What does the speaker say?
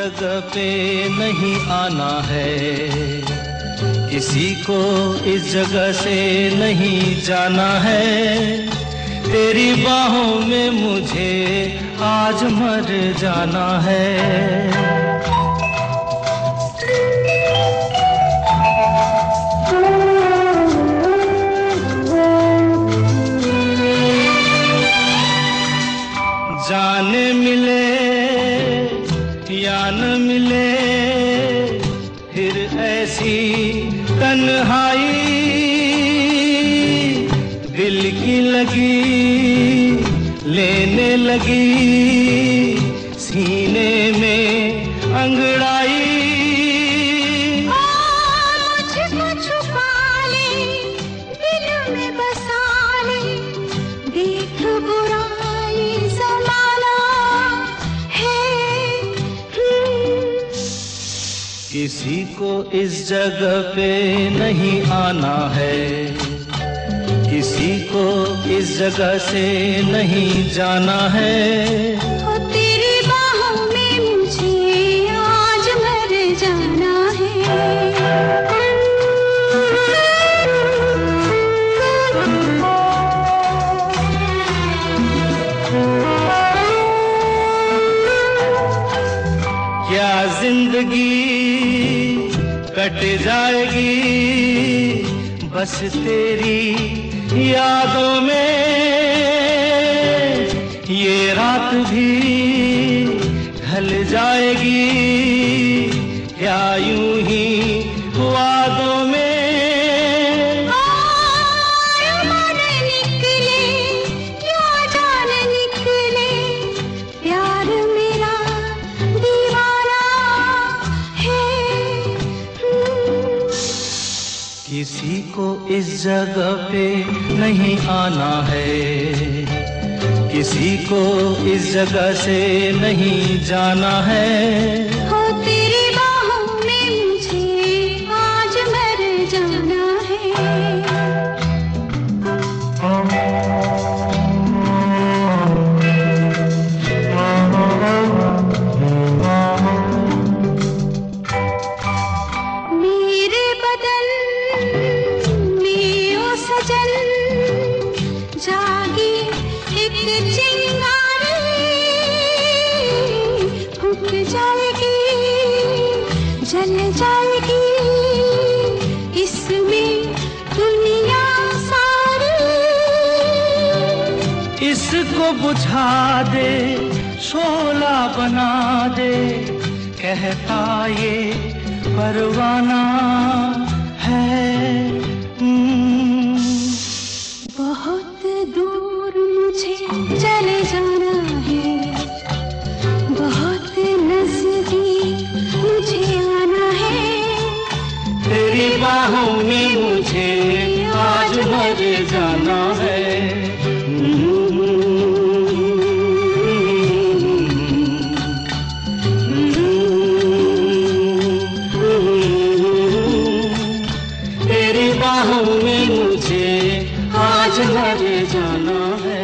जगह पे नहीं आना है, किसी को इस जगह से नहीं जाना है। तेरी बाहों में मुझे आज मर जाना है। जाने मिले या न मिले फिर ऐसी तन्हाई, दिल की लगी लेने लगी सीने में अंगड़ाई। मुझको छुपा ले, दिल में बसा ले, देख बुराई ज़माना है। किसी को इस जगह पे नहीं आना है, किसी को इस जगह से नहीं जाना है। तेरी बाहों में मुझे आज मर जाना है। क्या जिंदगी कट जाएगी बस तेरी यादों में, ये रात भी ढल जाएगी क्या यूं ही वादों में। मन निकले या जान निकले, प्यार मेरा दीवाना है। किसी को इस जगह पे नहीं आना है, किसी को इस जगह से नहीं जाना है। हो तेरी बाहों में मुझे आज मर जाना है। मेरे बदन में ओ सजन जागी एक चिंगारी, फूट जाएगी जल जाएगी इसमें दुनिया सारी। इसको बुझा दे शोला बना दे, कहता ये परवाना है। बहुत दूर मुझे चले जाना है, बहुत नजदीक मुझे आना है। तेरी बाहों में मुझे आज मर जाना है। तेरी बाहों में मुझे आज मर जाना है।